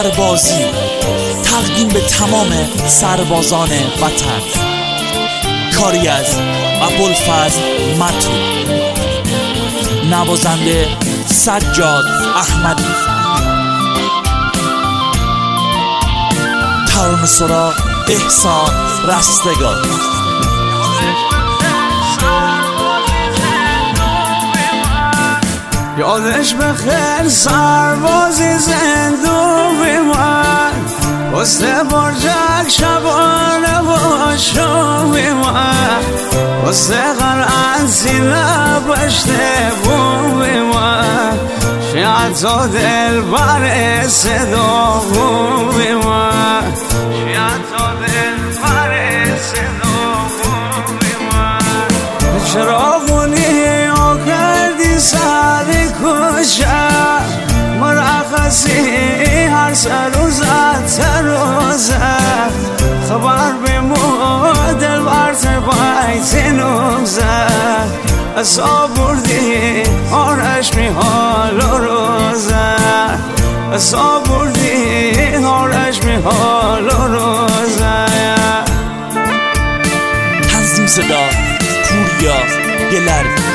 سربازی تقدیم به تمام سربازان وطن. کاری از ابوالفضل متو، نوازنده سجاد احمدی، ترانه‌سرا احسان رستگار. یادش بخیر سربازی زندوی من، پست برجک شبانه با شوی من، پست قرآن سینه پشته بوی من، شاید تو دل بر صدا بوی من، شاید تو دل بر صدا بوی من. چراغونی ها کردی سر کشه مرخصی هر سر روزت روزه، خبر بیمو دل برت بایت نوزه، ازا بردی آرش می حال و روزه، ازا بردی آرش می حال و روزه. تنظیم صدا پوریا گلرگی.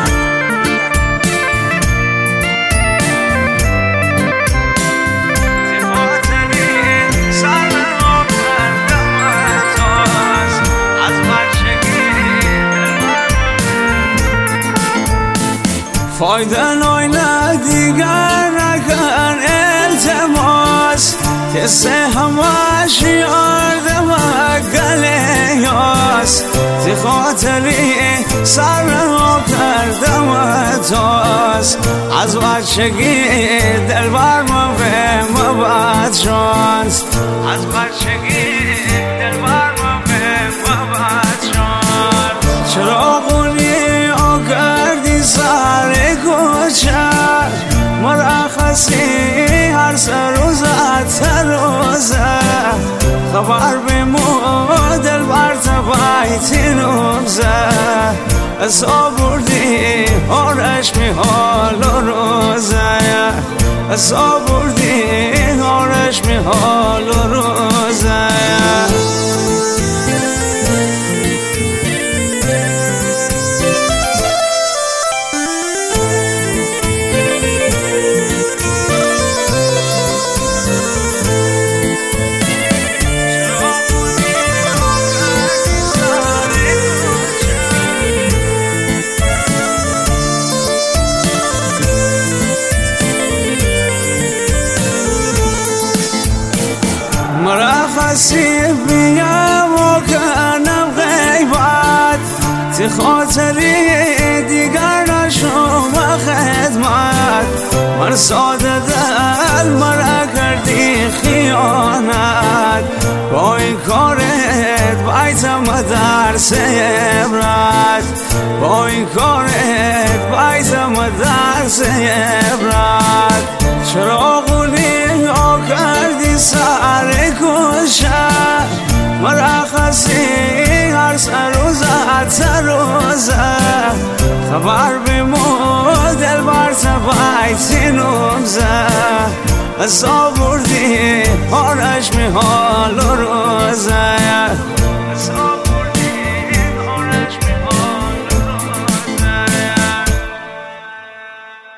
فایده ناینه دیگر نکن التماس، کسی همش یاردم گله یاس، تی خاطری سر ها کردم تاس، از بچگی دل بر ما به مباد شانس، از بچگی دل بر ما به مباد شانس. چراغونی ها کردی سر کوچه مرخصی هر سر روزت روزه، خبر بیمو دل برت بایتی نوزه، ازا بردی آرش می حال و روزه، ازا بردی آرش می حال و روزه. مرخصی بیم و کنم غیبت، تی خاطری دیگر نشوم خدمت، من ساده دل مرا کردی خیانت، با این کارت بایتم درس عبرت، با این کارت بایتم درس عبرت. چراغونی ها کردی سر کوشه مرخصی هر سر روزت روزه، خبر بیمو دل برت بایتی نوزه، ازا بردی آرش می حال